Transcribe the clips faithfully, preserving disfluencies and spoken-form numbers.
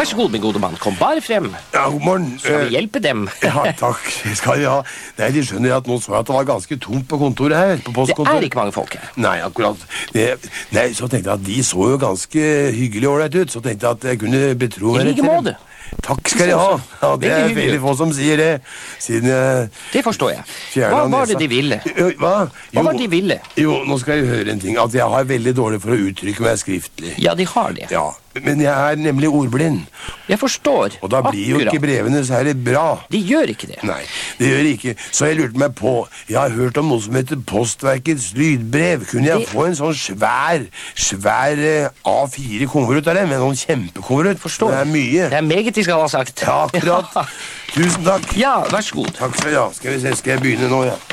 Vær så god, min gode mann, kom bare frem. Ja, god morgen. Skal vi hjelpe dem? Ja, takk. Skal vi ha. Nei, de skjønner at nå så jeg at det var ganske tomt på kontoret her. På Det postkontoret. er ikke mange folk her. Nei, akkurat. Det, nei, så tenkte jeg at de så jo ganske hyggelig og ålreit ut. Så tenkte jeg at jeg kunne betro I meg like til dem. måte. Takk skal de ha. Ja, det Veldig er hyggelig. veldig få som sier det. Siden jeg Det forstår jeg. fjernet Hva var nesa. det de ville? Ø, Hva? Hva var det de ville? Jo, nå skal jeg høre en ting. At jeg har veldig dårlig for å uttrykke meg skriftlig. Ja, de har det. Ja, men jeg er nemlig ordblind. Jeg forstår. Og da blir jo ikke Akkurat. brevene særlig bra. De gjør ikke det. Nei, det gjør det ikke. Så jeg lurte meg på, jeg har hørt om noe som heter Postverkets lydbrev. Kunne jeg Det- få en sånn svær, svær eh, A fire konvolutt av dem? En sånn kjempekonvolutt? Forstår. Det er mye. Det er meget de skal ha sagt. Ja, akkurat. Tusen takk. Ja, vær så god. Takk skal du ha. Skal vi se, skal jeg begynne nå, ja.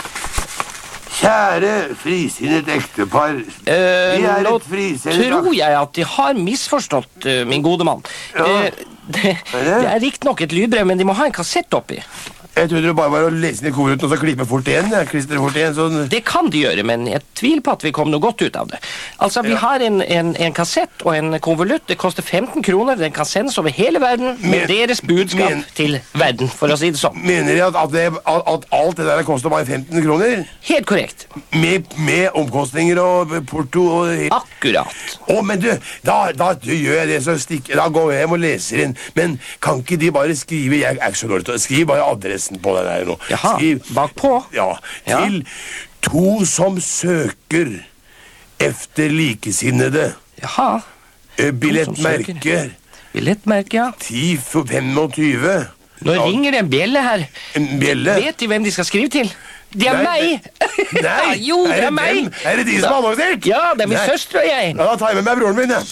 Kjære frisinnet ektepar. Eh, Vi er nå et frisinnet tror jeg at de har misforstått, eh, min gode mann. Ja. Eh, det, det er riktig nok et lydbrev, men de må ha en kassett oppi. Jeg trodde det bare var å lese ned konvolutten og så klippe fort igjen. Jeg klistrer fort igjen, sånn. Det kan de gjøre, men jeg tviler på at vi kom noe godt ut av det. Altså, vi Ja. har en, en, en kassett og en konvolutt. Det koster femten kroner. Den kan sendes over hele verden med Men- deres budskap men- til verden, for å si det sånn. Mener jeg at, at, det, at, at alt det der koster bare femten kroner? Helt korrekt. Med, med omkostninger og porto og... Akkurat. Å, men du, da, da gjør jeg det, så stikker, da går jeg hjem og leser inn. Men kan ikke de bare skrive, jeg er ikke så dårlig til å skrive bare adressen på den her nå. Jaha, Skriv, bakpå? ja, Ja. til to som søker efter likesinnede. Jaha. Eh, Billettmerke Billettmerke, ja. ti femogtyve. Nå Ja, ringer det en bjelle her. en bjelle. Vet de hvem de skal skrive til? Det er Nei, meg! Nei, jo, det er dem? meg! Er det de som har annonsert? Ja, det er min Nei. søster og jeg. Ja, da tar jeg med meg broren min, jeg.